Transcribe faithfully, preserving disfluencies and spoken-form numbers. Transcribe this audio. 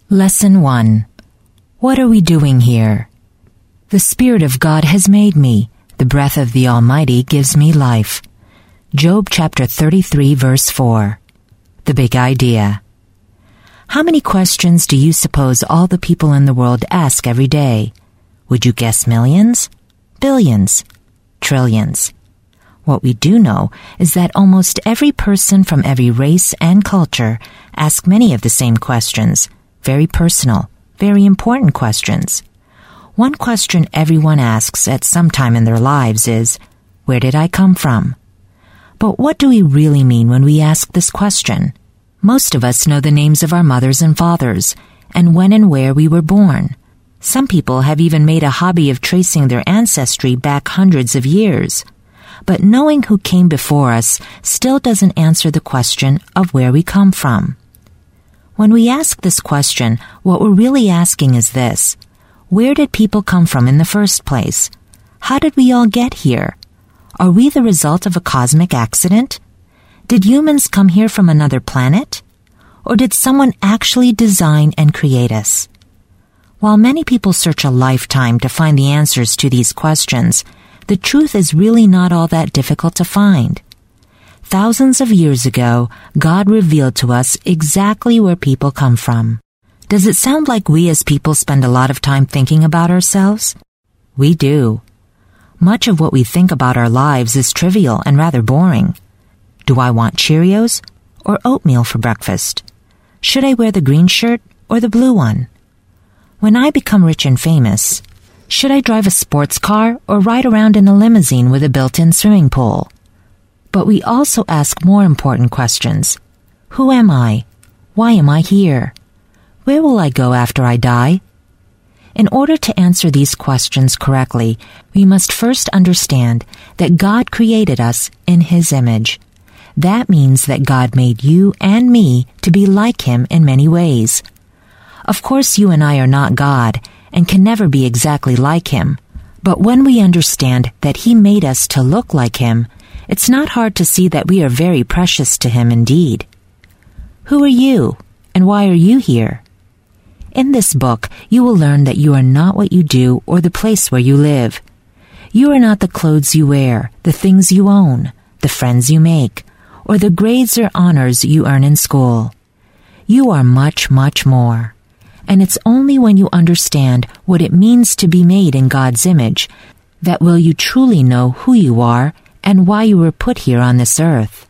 Lesson one. What are we doing here? The Spirit of God has made me. The breath of the Almighty gives me life. Job chapter thirty-three, verse four. The big idea. How many questions do you suppose all the people in the world ask every day? Would you guess millions? Billions? Trillions? What we do know is that almost every person from every race and culture asks many of the same questions, very personal, very important questions. One question everyone asks at some time in their lives is, where did I come from? But what do we really mean when we ask this question? Most of us know the names of our mothers and fathers, and when and where we were born. Some people have even made a hobby of tracing their ancestry back hundreds of years. But knowing who came before us still doesn't answer the question of where we come from. When we ask this question, what we're really asking is this: where did people come from in the first place? How did we all get here? Are we the result of a cosmic accident? Did humans come here from another planet? Or did someone actually design and create us? While many people search a lifetime to find the answers to these questions, the truth is really not all that difficult to find. Thousands of years ago, God revealed to us exactly where people come from. Does it sound like we as people spend a lot of time thinking about ourselves? We do. Much of what we think about our lives is trivial and rather boring. Do I want Cheerios or oatmeal for breakfast? Should I wear the green shirt or the blue one? When I become rich and famous, should I drive a sports car or ride around in a limousine with a built-in swimming pool? But we also ask more important questions. Who am I? Why am I here? Where will I go after I die? In order to answer these questions correctly, we must first understand that God created us in His image. That means that God made you and me to be like Him in many ways. Of course, you and I are not God and can never be exactly like Him. But when we understand that He made us to look like Him, it's not hard to see that we are very precious to Him indeed. Who are you, and why are you here? In this book, you will learn that you are not what you do or the place where you live. You are not the clothes you wear, the things you own, the friends you make, or the grades or honors you earn in school. You are much, much more. And it's only when you understand what it means to be made in God's image that will you truly know who you are and why you were put here on this earth.